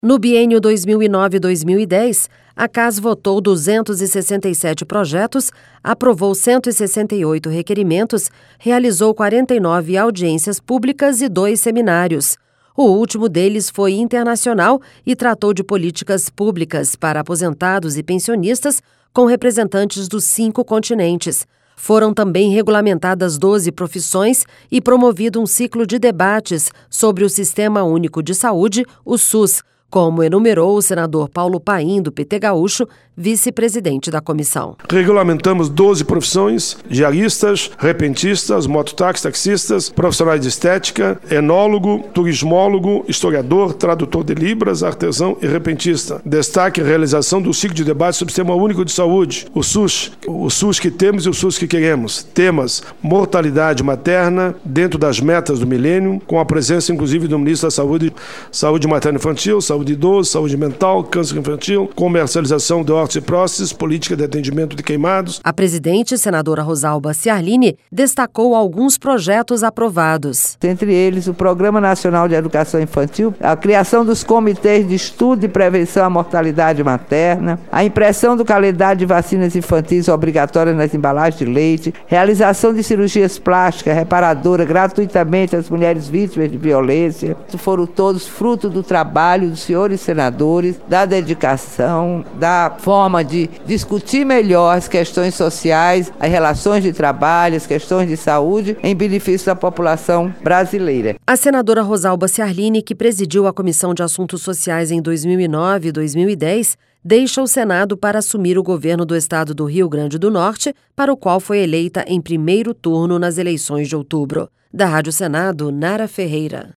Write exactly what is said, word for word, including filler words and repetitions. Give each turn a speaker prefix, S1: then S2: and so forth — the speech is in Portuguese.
S1: No biênio dois mil e nove a dois mil e dez, a C A S votou duzentos e sessenta e sete projetos, aprovou cento e sessenta e oito requerimentos, realizou quarenta e nove audiências públicas e dois seminários. O último deles foi internacional e tratou de políticas públicas para aposentados e pensionistas com representantes dos cinco continentes. Foram também regulamentadas doze profissões e promovido um ciclo de debates sobre o Sistema Único de Saúde, o SUS, como enumerou o senador Paulo Paim, do P T Gaúcho, vice-presidente da comissão.
S2: Regulamentamos doze profissões: diaristas, repentistas, mototáxi, taxistas, profissionais de estética, enólogo, turismólogo, historiador, tradutor de libras, artesão e repentista. Destaque a realização do ciclo de debate sobre o Sistema Único de Saúde, o SUS, o SUS que temos e o SUS que queremos. Temas: mortalidade materna dentro das metas do milênio, com a presença inclusive do ministro da Saúde, Saúde Materno-Infantil, Saúde de idoso, saúde mental, câncer infantil, comercialização de órtese e próteses, política de atendimento de queimados.
S1: A presidente, senadora Rosalba Ciarline, destacou alguns projetos aprovados.
S3: Entre eles, o Programa Nacional de Educação Infantil, a criação dos comitês de estudo e prevenção à mortalidade materna, a impressão do calendário de vacinas infantis obrigatórias nas embalagens de leite, realização de cirurgias plásticas reparadoras gratuitamente às mulheres vítimas de violência. Foram todos fruto do trabalho dos senhores senadores, da dedicação, da forma de discutir melhor as questões sociais, as relações de trabalho, as questões de saúde, em benefício da população brasileira.
S1: A senadora Rosalba Ciarline, que presidiu a Comissão de Assuntos Sociais em dois mil e nove e dois mil e dez, deixa o Senado para assumir o governo do estado do Rio Grande do Norte, para o qual foi eleita em primeiro turno nas eleições de outubro. Da Rádio Senado, Nara Ferreira.